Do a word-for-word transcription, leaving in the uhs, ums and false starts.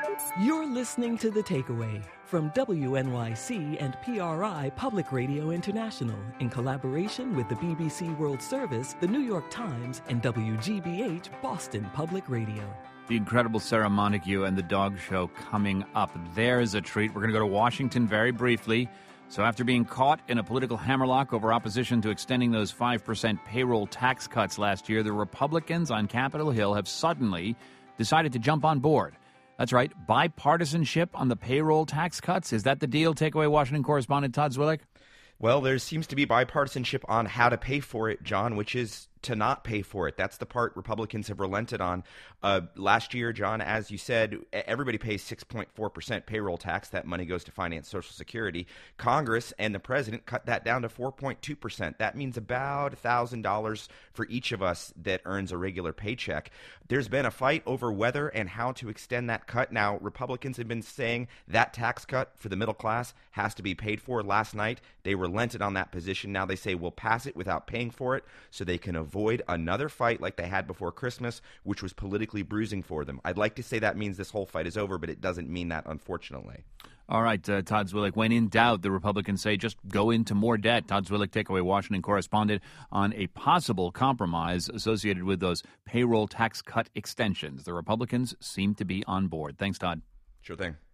You're listening to The Takeaway from W N Y C and P R I Public Radio International in collaboration with the B B C World Service, the New York Times, and W G B H Boston Public Radio. The incredible Sarah Montague and the Dog Show coming up. There's a treat. We're going to go to Washington very briefly. So after being caught in a political hammerlock over opposition to extending those five percent payroll tax cuts last year, the Republicans on Capitol Hill have suddenly decided to jump on board. That's right, bipartisanship on the payroll tax cuts. Is that the deal? Takeaway Washington correspondent Todd Zwillich. Well, there seems to be bipartisanship on how to pay for it, John, which is to not pay for it. That's the part Republicans have relented on. Uh, last year, John, as you said, everybody pays six point four percent payroll tax. That money goes to finance Social Security. Congress and the president cut that down to four point two percent. That means about one thousand dollars for each of us that earns a regular paycheck. There's been a fight over whether and how to extend that cut. Now, Republicans have been saying that tax cut for the middle class has to be paid for. Last night, they relented on that position. Now they say we'll pass it without paying for it so they can avoid another fight like they had before Christmas, which was politically bruising for them. I'd like to say that means this whole fight is over, but it doesn't mean that, unfortunately. All right, uh, Todd Zwillich. When in doubt, the Republicans say just go into more debt. Todd Zwillich, Takeaway Washington correspondent, on a possible compromise associated with those payroll tax cut extensions. The Republicans seem to be on board. Thanks, Todd. Sure thing.